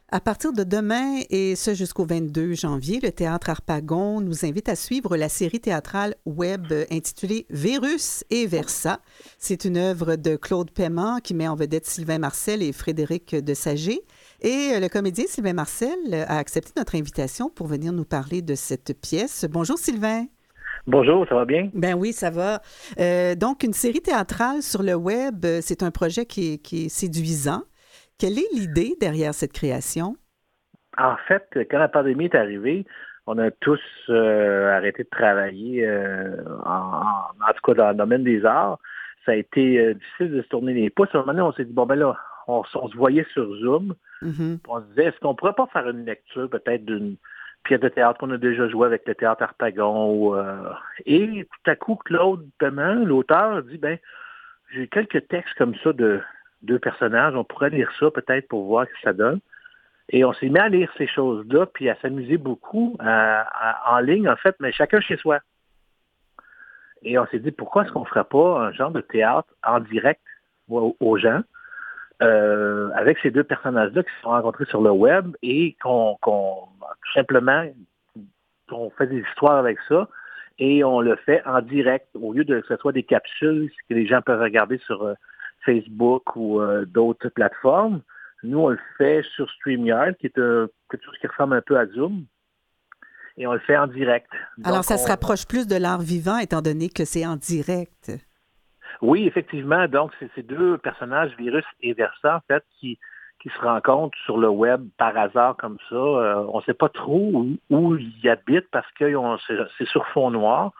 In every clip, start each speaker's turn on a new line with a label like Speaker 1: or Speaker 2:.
Speaker 1: À partir de demain et ce jusqu'au 22 janvier, le Théâtre Harpagon nous invite à suivre la série théâtrale web intitulée Virus et Versa. C'est une œuvre de Claude Paiement qui met en vedette Sylvain Marcel et Frédéric Desager. Et le comédien Sylvain Marcel a accepté notre invitation pour venir nous parler de cette pièce. Bonjour Sylvain.
Speaker 2: Bonjour, ça va bien?
Speaker 1: Ben oui, ça va. Donc, une série théâtrale sur le web, c'est un projet qui est séduisant. Quelle est l'idée derrière cette création?
Speaker 2: En fait, quand la pandémie est arrivée, on a tous arrêté de travailler, en tout cas dans le domaine des arts. Ça a été difficile de se tourner les pouces. À un moment donné, on s'est dit, bon ben là, on se voyait sur Zoom.
Speaker 1: Mhm.
Speaker 2: On se disait, est-ce qu'on pourrait pas faire une lecture peut-être d'une pièce de théâtre qu'on a déjà joué avec le Théâtre Harpagon? Et tout à coup, Claude Paiement, l'auteur, dit, ben j'ai quelques textes comme ça de deux personnages, on pourrait lire ça peut-être pour voir ce que ça donne. Et on s'est mis à lire ces choses-là, puis à s'amuser beaucoup en ligne, en fait, mais chacun chez soi. Et on s'est dit, pourquoi est-ce qu'on ne ferait pas un genre de théâtre en direct aux gens, avec ces deux personnages-là qui se sont rencontrés sur le web et tout simplement, on fait des histoires avec ça et on le fait en direct, au lieu de que ce soit des capsules que les gens peuvent regarder sur Facebook ou d'autres plateformes. Nous, on le fait sur StreamYard, qui est quelque chose qui ressemble un peu à Zoom, et on le fait en direct.
Speaker 1: Alors,
Speaker 2: Donc,
Speaker 1: ça se rapproche plus de l'art vivant, étant donné que c'est en direct.
Speaker 2: oui, effectivement, donc c'est ces deux personnages, Virus et Versa, en fait, qui se rencontrent sur le web par hasard comme ça. On ne sait pas trop où ils habitent parce que c'est sur fond noir.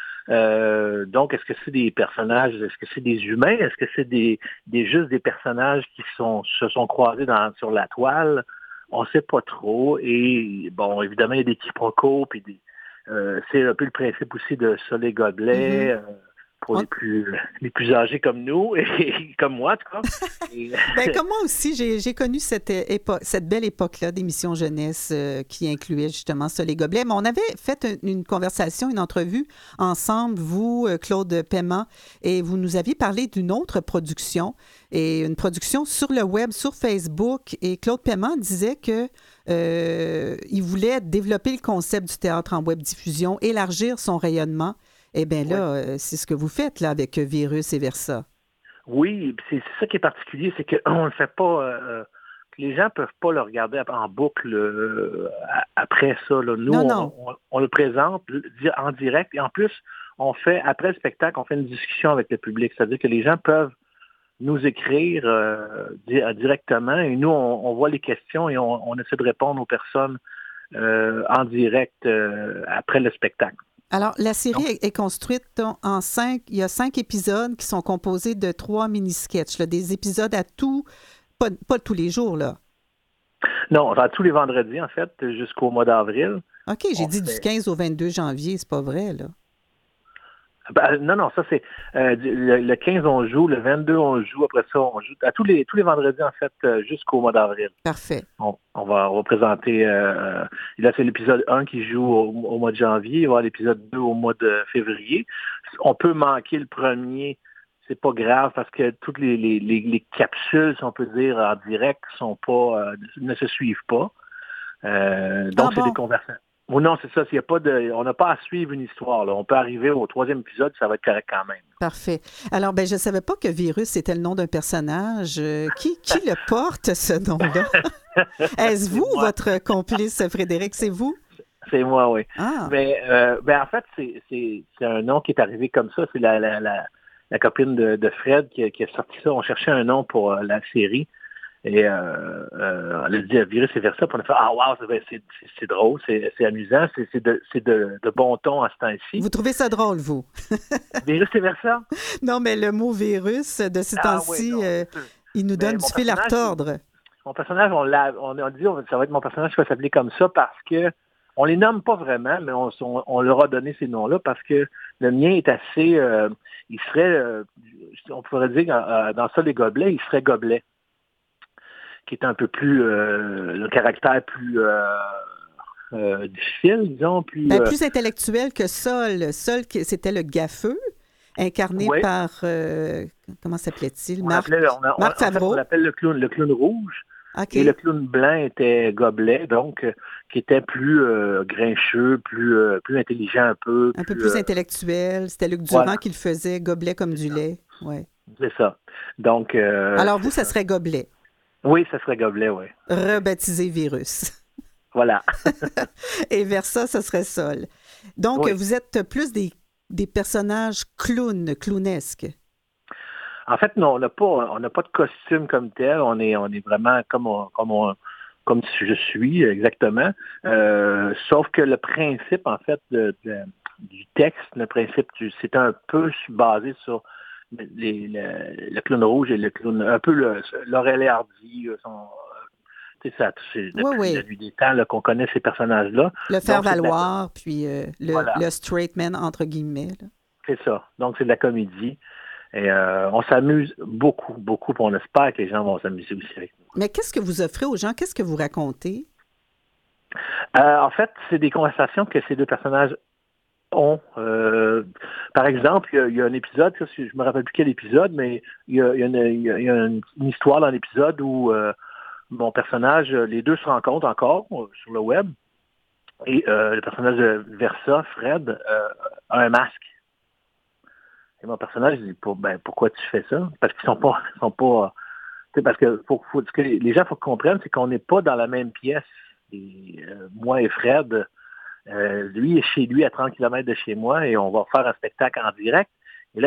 Speaker 2: Donc, est-ce que c'est des personnages, est-ce que c'est des humains, est-ce que c'est juste des personnages qui se sont croisés sur la toile? On ne sait pas trop. Et bon, évidemment, il y a des quiproquos, puis c'est un peu le principe aussi de Soleil Gobelet,
Speaker 1: Mhm.
Speaker 2: pour
Speaker 1: On-
Speaker 2: les plus âgés comme nous, et comme moi, en tout cas. Et-
Speaker 1: Ben, comme moi aussi, j'ai connu cette belle époque-là d'émissions jeunesse qui incluait justement ça, les gobelets. Mais on avait fait une conversation, une entrevue ensemble, vous, Claude Paiement, et vous nous aviez parlé d'une autre production, et une production sur le web, sur Facebook. Et Claude Paiement disait que il voulait développer le concept du théâtre en web diffusion, élargir son rayonnement. Eh bien
Speaker 2: Oui.
Speaker 1: là, c'est ce que vous faites là avec Virus et Versa.
Speaker 2: Oui, puis c'est ça qui est particulier, c'est qu'on le fait pas. Les gens peuvent pas le regarder en boucle après ça. Là. Nous,
Speaker 1: Non, non.
Speaker 2: on le présente en direct et en plus, on fait après le spectacle, on fait une discussion avec le public, c'est-à-dire que les gens peuvent nous écrire directement et nous, on voit les questions et on essaie de répondre aux personnes en direct après le spectacle.
Speaker 1: Alors, la série
Speaker 2: Donc,
Speaker 1: est construite en 5. Il y a 5 épisodes qui sont composés de 3 mini-sketchs, là, des épisodes à tout, pas tous les jours, là.
Speaker 2: non, on va tous les vendredis, en fait, jusqu'au mois d'avril.
Speaker 1: OK, j'ai
Speaker 2: On
Speaker 1: dit du
Speaker 2: fait
Speaker 1: 15 au 22 janvier, c'est pas vrai, là.
Speaker 2: non, ça c'est le 15 on joue, le 22 on joue, après ça on joue à tous les vendredis en fait jusqu'au mois d'avril.
Speaker 1: Parfait.
Speaker 2: On va présenter là c'est l'épisode 1 qui joue au mois de janvier, il va y avoir l'épisode 2 au mois de février. On peut manquer le premier, c'est pas grave parce que toutes les capsules, si on peut dire, en direct sont pas ne se suivent pas.
Speaker 1: Ah
Speaker 2: Donc, c'est des
Speaker 1: bon?
Speaker 2: conversations. Ou non, c'est ça. S'il y a pas on n'a pas à suivre une histoire. Là. On peut arriver au troisième épisode, ça va être correct quand même.
Speaker 1: Parfait. Alors, ben, je ne savais pas que Virus, c'était le nom d'un personnage. Qui le porte, ce nom-là? Est-ce
Speaker 2: C'est
Speaker 1: vous,
Speaker 2: moi.
Speaker 1: votre complice, Frédéric? C'est vous?
Speaker 2: C'est moi, oui.
Speaker 1: Ah,
Speaker 2: Mais en fait, c'est un nom qui est arrivé comme ça. C'est la copine de Fred qui a sorti ça. On cherchait un nom pour la série. Et elle a dit Virus et Versa, puis on a fait ah wow, c'est drôle, c'est amusant, c'est de bon ton à ce temps-ci.
Speaker 1: vous trouvez ça drôle, vous?
Speaker 2: Virus et Versa?
Speaker 1: Non, mais le mot virus, de ces
Speaker 2: Ah oui,
Speaker 1: temps-ci,
Speaker 2: non, c'est sûr.
Speaker 1: il nous
Speaker 2: Mais
Speaker 1: donne du fil à retordre.
Speaker 2: mon personnage, on a dit ça va être mon personnage qui va s'appeler comme ça parce que on les nomme pas vraiment, mais on leur a donné ces noms-là parce que le mien est assez il serait on pourrait dire dans ça les gobelets, il serait gobelet, qui est un peu plus le caractère plus difficile, disons, plus
Speaker 1: Ben, plus intellectuel que Sol. Sol, c'était le gaffeux, incarné
Speaker 2: ouais.
Speaker 1: par, comment s'appelait-il?
Speaker 2: On l'appelait,
Speaker 1: Marc
Speaker 2: en fait, on
Speaker 1: Favreau.
Speaker 2: l'appelle le clown rouge.
Speaker 1: OK.
Speaker 2: Et le clown blanc était Gobelet, donc qui était plus grincheux, plus intelligent un peu.
Speaker 1: Un peu plus intellectuel. C'était Luc Durand
Speaker 2: Voilà,
Speaker 1: qui le faisait, gobelet comme
Speaker 2: c'est
Speaker 1: du
Speaker 2: ça.
Speaker 1: lait. Ouais.
Speaker 2: C'est ça. Donc,
Speaker 1: Alors vous,
Speaker 2: c'est
Speaker 1: ça
Speaker 2: ça.
Speaker 1: serait gobelet,
Speaker 2: Oui, ça serait Gobelet, oui.
Speaker 1: rebaptisé virus.
Speaker 2: Voilà.
Speaker 1: Et Versa, ça serait Sol. Donc,
Speaker 2: Oui.
Speaker 1: vous êtes plus des personnages clownesques.
Speaker 2: En fait, non, on n'a pas de costume comme tel. On est vraiment comme je suis exactement. Sauf que le principe, en fait, du texte, le principe, c'est un peu basé sur le clown rouge et le clown, un peu Laurel et Hardy. Tu sais, c'est
Speaker 1: Oui,
Speaker 2: depuis la
Speaker 1: oui.
Speaker 2: nuit des temps là, qu'on connaît ces personnages-là.
Speaker 1: Le faire
Speaker 2: Donc, c'est de la,
Speaker 1: valoir, puis
Speaker 2: voilà,
Speaker 1: le straight man, entre guillemets, là.
Speaker 2: c'est ça. Donc, c'est de la comédie. Et on s'amuse beaucoup, beaucoup, puis on espère que les gens vont s'amuser aussi avec nous.
Speaker 1: Mais qu'est-ce que vous offrez aux gens? Qu'est-ce que vous racontez?
Speaker 2: En fait, c'est des conversations que ces deux personnages ont. Par exemple, il y a un épisode, je me rappelle plus quel épisode, mais il y a une histoire dans l'épisode où mon personnage, les deux se rencontrent encore sur le web, et le personnage de Versa, Fred, a un masque. Et mon personnage dit, pourquoi tu fais ça? Parce qu'ils sont pas, tu sais, parce que ce que les gens faut comprendre, c'est qu'on n'est pas dans la même pièce. Et, moi et Fred, lui est chez lui à 30 km de chez moi et on va faire un spectacle en direct. Et là,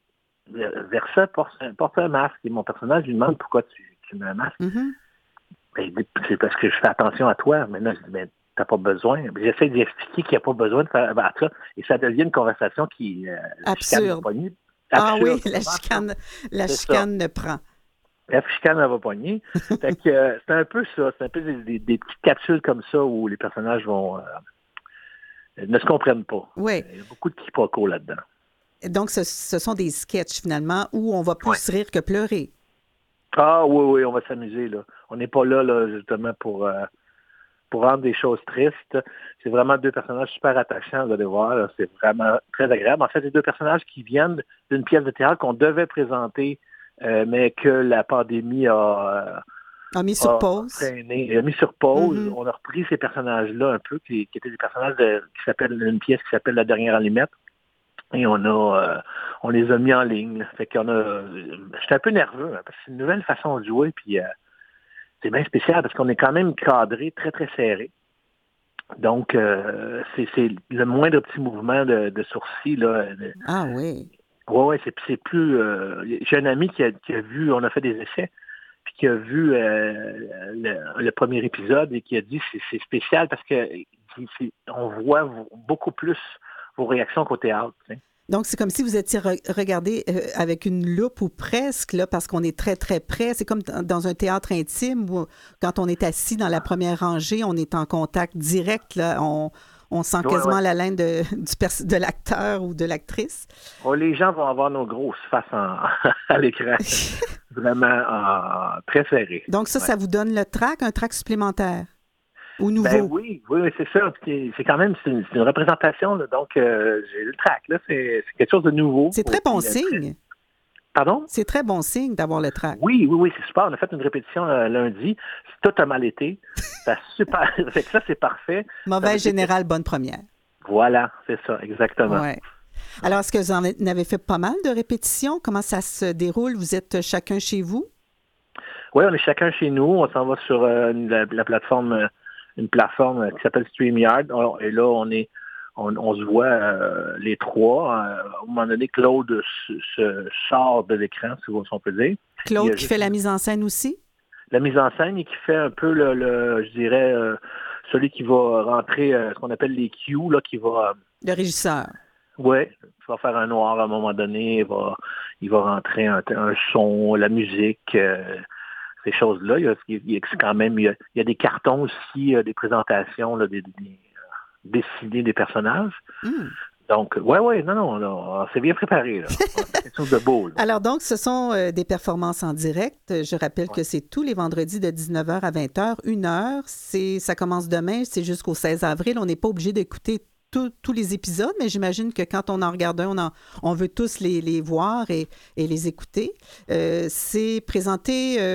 Speaker 2: Versa porte un masque et mon personnage lui demande pourquoi tu mets un masque.
Speaker 1: Mhm.
Speaker 2: Ben, il dit, c'est parce que je fais attention à toi. Maintenant, je dis, ben, t'as pas besoin. J'essaie d'expliquer qu'il n'y a pas besoin de faire ça. Et ça devient une conversation qui, la chicane va
Speaker 1: Absurde.
Speaker 2: pogner.
Speaker 1: Ah oui,
Speaker 2: Absurde.
Speaker 1: la
Speaker 2: C'est ça.
Speaker 1: chicane ne prend.
Speaker 2: La chicane, elle va pogner. Fait que c'est un peu ça. C'est un peu des petites capsules comme ça où les personnages ne se comprennent pas.
Speaker 1: Oui.
Speaker 2: Il y a beaucoup de quiproquos là-dedans.
Speaker 1: Donc, ce sont des sketchs, finalement, où on va
Speaker 2: Ouais.
Speaker 1: plus rire que pleurer.
Speaker 2: Ah oui, oui, on va s'amuser, là. On n'est pas là, justement, pour rendre des choses tristes. C'est vraiment deux personnages super attachants, vous allez voir. Là. C'est vraiment très agréable. En fait, c'est deux personnages qui viennent d'une pièce de théâtre qu'on devait présenter, mais que la pandémie
Speaker 1: A mis sur pause.
Speaker 2: freiné, a mis sur pause.
Speaker 1: Mhm.
Speaker 2: On a repris ces personnages-là un peu, qui étaient des personnages qui s'appellent une pièce qui s'appelle La Dernière Allumette. Et on les a mis en ligne. Fait qu'on a, j'étais un peu nerveux, hein, parce que c'est une nouvelle façon de jouer, puis c'est bien spécial parce qu'on est quand même cadré, très, très serré. Donc, c'est le moindre petit mouvement de sourcil, là.
Speaker 1: Ah oui.
Speaker 2: Ouais, c'est plus... j'ai un ami qui a vu, on a fait des essais, puis qui a vu le premier épisode et qui a dit c'est spécial parce que on voit beaucoup plus vos réactions qu'au théâtre. Tu sais.
Speaker 1: Donc, c'est comme si vous étiez regardé avec une loupe ou presque, là, parce qu'on est très, très près. C'est comme dans un théâtre intime où, quand on est assis dans la première rangée, on est en contact direct. Là, on sent quasiment la laine de l'acteur ou de l'actrice.
Speaker 2: Oh, les gens vont avoir nos grosses faces à l'écran. Vraiment très serrées.
Speaker 1: Donc, ça vous donne un track supplémentaire? Ou nouveau?
Speaker 2: Ben oui, c'est ça. C'est quand même c'est une représentation, là, donc j'ai le track. Là, c'est quelque chose de nouveau.
Speaker 1: C'est très bon signe.
Speaker 2: Pardon?
Speaker 1: C'est très bon signe d'avoir le track.
Speaker 2: Oui, c'est super. On a fait une répétition lundi. Tout a mal été. Ça super. Ça, c'est parfait.
Speaker 1: Mauvaise générale, bonne première.
Speaker 2: Voilà, c'est ça, exactement.
Speaker 1: Ouais. Alors, est-ce que vous en avez fait pas mal de répétitions? Comment ça se déroule? Vous êtes chacun chez vous?
Speaker 2: Oui, on est chacun chez nous. On s'en va sur la plateforme, une plateforme qui s'appelle StreamYard. Et là, on se voit les trois. À un moment donné, Claude se sort de l'écran, si on peut dire.
Speaker 1: Claude qui fait la mise en scène aussi?
Speaker 2: La mise en scène et qui fait un peu je dirais, celui qui va rentrer, ce qu'on appelle les cues, là, qui va...
Speaker 1: Le régisseur.
Speaker 2: Oui, il va faire un noir à un moment donné, il va rentrer un son, la musique, ces choses-là. Il y a des cartons aussi, des présentations, là, dessinées des personnages.
Speaker 1: Mm.
Speaker 2: Donc, non, on s'est bien préparé. Là. C'est quelque chose de beau. Là.
Speaker 1: Alors donc, ce sont des performances en direct. Je rappelle que c'est tous les vendredis de 19h à 20h, 1 heure. Ça commence demain, c'est jusqu'au 16 avril. On n'est pas obligé d'écouter tous les épisodes, mais j'imagine que quand on en regarde un, on veut tous les voir et les écouter. C'est présenté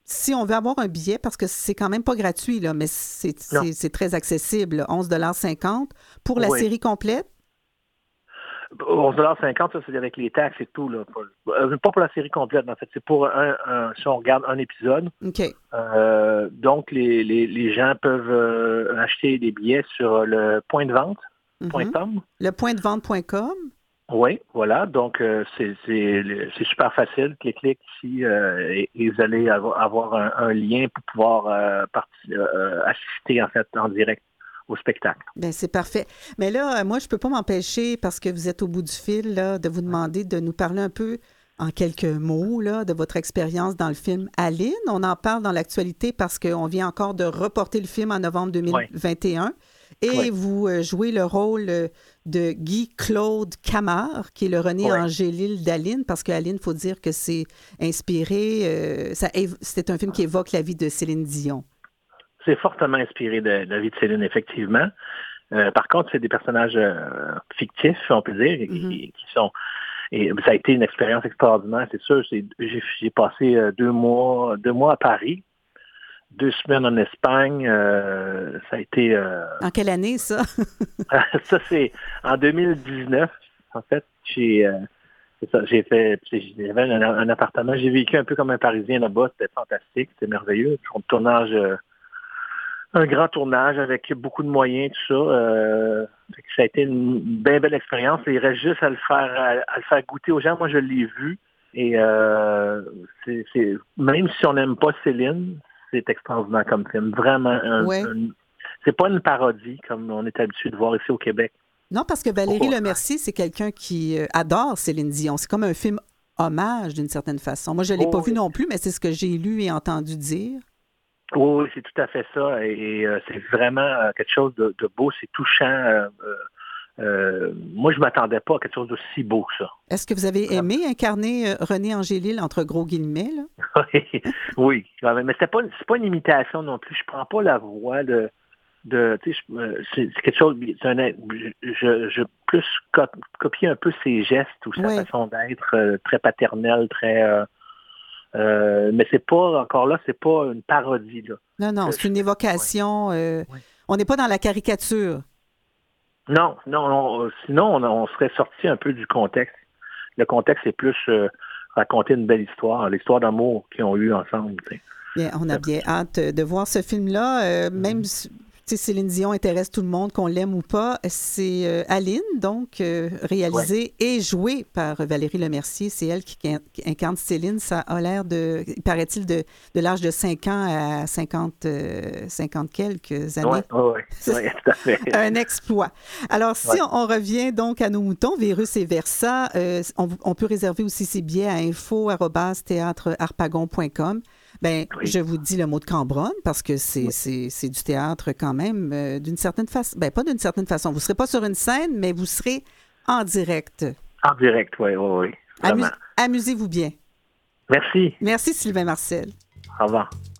Speaker 1: si on veut avoir un billet, parce que c'est quand même pas gratuit, là, mais c'est très accessible, 11,50 $ pour la série complète?
Speaker 2: 11,50 $, ça, c'est avec les taxes et tout. Là. Pas pour la série complète, en fait. C'est pour si on regarde un épisode.
Speaker 1: OK.
Speaker 2: Donc, les gens peuvent acheter des billets sur le point de vente.com.
Speaker 1: Le pointdevente.com.
Speaker 2: Oui, voilà. Donc, c'est super facile. Clic ici et vous allez avoir un lien pour pouvoir assister, en fait, en direct au spectacle.
Speaker 1: Bien, c'est parfait. Mais là, moi, je ne peux pas m'empêcher, parce que vous êtes au bout du fil, là, de vous demander de nous parler un peu, en quelques mots, là, de votre expérience dans le film Aline. On en parle dans l'actualité parce qu'on vient encore de reporter le film en novembre 2021. Et vous jouez le rôle de Guy-Claude Camard, qui est le René Angélil d'Aline, parce qu'Aline, il faut dire que c'est inspiré, c'est un film qui évoque la vie de Céline Dion. C'est
Speaker 2: fortement inspiré de la vie de Céline, effectivement. Par contre, c'est des personnages fictifs, on peut dire, qui sont... Et ça a été une expérience extraordinaire, c'est sûr. J'ai passé 2 mois à Paris, 2 semaines en Espagne. Ça a été...
Speaker 1: En quelle année, ça?
Speaker 2: Ça, c'est en 2019. En fait, j'avais un appartement. J'ai vécu un peu comme un Parisien là-bas. C'était fantastique, c'était merveilleux. Un grand tournage avec beaucoup de moyens, tout ça. Ça a été une bien belle expérience. Il reste juste à le faire goûter aux gens. Moi, je l'ai vu. Et même si on n'aime pas Céline, c'est extraordinaire comme film. Vraiment, c'est pas une parodie comme on est habitué de voir ici au Québec.
Speaker 1: Non, parce que Valérie Lemercier, c'est quelqu'un qui adore Céline Dion. C'est comme un film hommage d'une certaine façon. Moi, je ne l'ai pas vu non plus, mais c'est ce que j'ai lu et entendu dire.
Speaker 2: Oui, c'est tout à fait ça. Et c'est vraiment quelque chose de beau, c'est touchant. Moi, je ne m'attendais pas à quelque chose d'aussi beau que ça.
Speaker 1: Est-ce que vous avez aimé incarner René Angélil, entre gros guillemets, là?
Speaker 2: Oui, mais c'est pas une imitation non plus. Je prends pas la voix c'est quelque chose... Je plus copier un peu ses gestes ou sa façon d'être très paternelle, très... mais c'est pas, encore là, c'est pas une parodie, là.
Speaker 1: Non, c'est une évocation. On n'est pas dans la caricature.
Speaker 2: Non, sinon on serait sorti un peu du contexte. Le contexte, c'est plus raconter une belle histoire, l'histoire d'amour qu'ils ont eue ensemble.
Speaker 1: Bien, on a bien hâte de voir ce film-là, même si Céline Dion intéresse tout le monde, qu'on l'aime ou pas. C'est Aline, donc, réalisée et jouée par Valérie Lemercier. C'est elle qui incarne Céline. Ça a l'air paraît-il, de l'âge de 5 ans à 50 quelques années.
Speaker 2: Oui, tout à fait.
Speaker 1: Un exploit. Alors, si on revient donc à nos moutons, Virus et Versa, on peut réserver aussi ses billets à info@théâtreharpagon.com. Bien, je vous dis le mot de Cambronne parce que c'est du théâtre quand même d'une certaine façon. Bien, pas d'une certaine façon. Vous ne serez pas sur une scène, mais vous serez en direct.
Speaker 2: En direct, oui.
Speaker 1: Amusez-vous bien.
Speaker 2: Merci.
Speaker 1: Merci, Sylvain Marcel.
Speaker 2: Au revoir.